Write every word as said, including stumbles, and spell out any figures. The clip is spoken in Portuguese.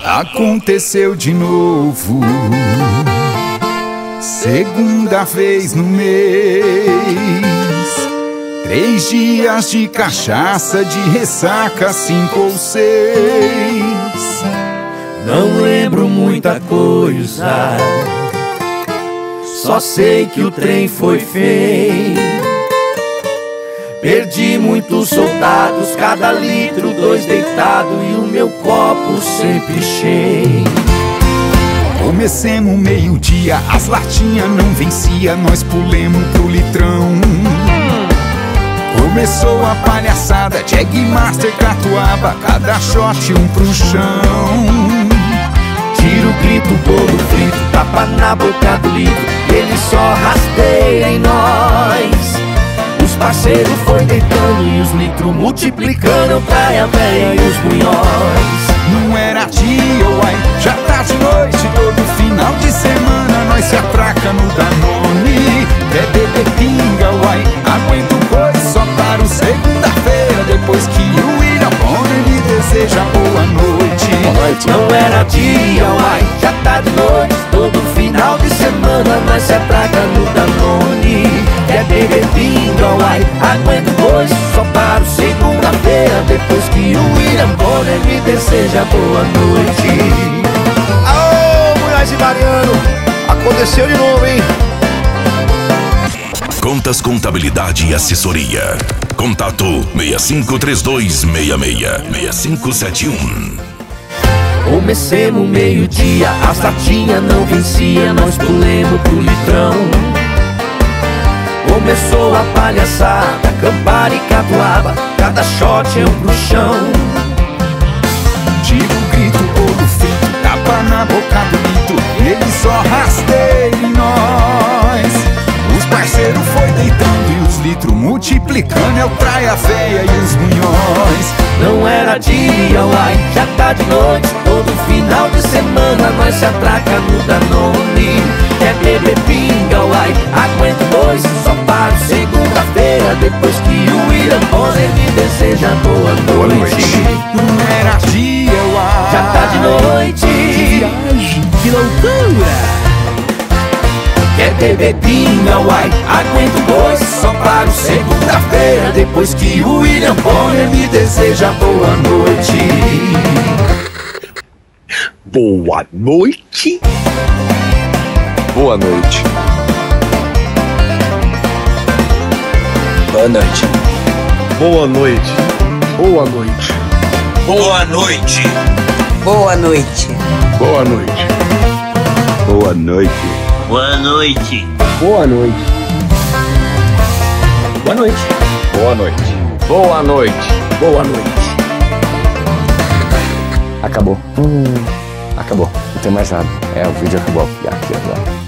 Aconteceu de novo, segunda vez no mês. Três dias de cachaça, de ressaca, cinco ou seis. Não lembro muita coisa, só sei que o trem foi feio. Perdi muitos soldados, cada litro dois deitado e o meu copo sempre cheio. Comecemos meio-dia, as latinhas não vencia, nós pulemos pro litrão. Começou a palhaçada, Jag Master, catuaba, cada shot um pro chão. Tiro, grito, bolo frito, tapa na boca do litro, ele só rasteia em nós. Os parceiros foi deitando e os litros multiplicando, praia véia e os bunhóis. Não era dia, uai, já tá de noite, todo final de semana nós se atraca no Danone. Quer beber pinga, uai, aguenta o coice só para o segunda-feira, depois que o William Bonner me deseja boa noite. Boa noite. Não era dia, uai, já tá de noite, todo final de semana nós se atraca no Danone. Quer beber pinga, uai, aguenta o coice só para o segunda-feira, depois que o William Bonner me deseja boa noite. Aô, Mulheres e Mariano, aconteceu de novo, hein? Contas, contabilidade e assessoria. Contato seis cinco três dois seis seis seis cinco sete um. Comecemos meio-dia, as latinhas não vencia, nós pulemos pro litrão. Começou a palhaçada, campara e catuaba, cada shot é um pro chão. Tiro, grito, bolo frito, tapa na boca do litro, ele só rasteia em nós. Os parceiros foi deitando e os litros multiplicando, é o traia feia e os bunhóis. Não era dia, uai, já tá de noite, todo final de semana nós se atraca no Danone. Quer beber pinga, uai, aguenta dois, só para segunda-feira, depois que o William Bonner me deseja boa noite. Boa noite. Não era dia, uai, já tá de noite. Que viagem, que loucura. Quer beber pinga, uai, aguenta dois, só para segunda-feira, depois que o William Bonner me deseja boa noite. Boa noite. Boa noite. Boa noite. Boa noite. Boa noite. Boa noite. Boa noite. Boa noite. Boa noite. Boa noite. Boa noite. Boa noite. Boa noite. Boa noite. Boa noite. Acabou. Hum, acabou. Não tem mais nada. É, o vídeo acabou. Aqui, agora.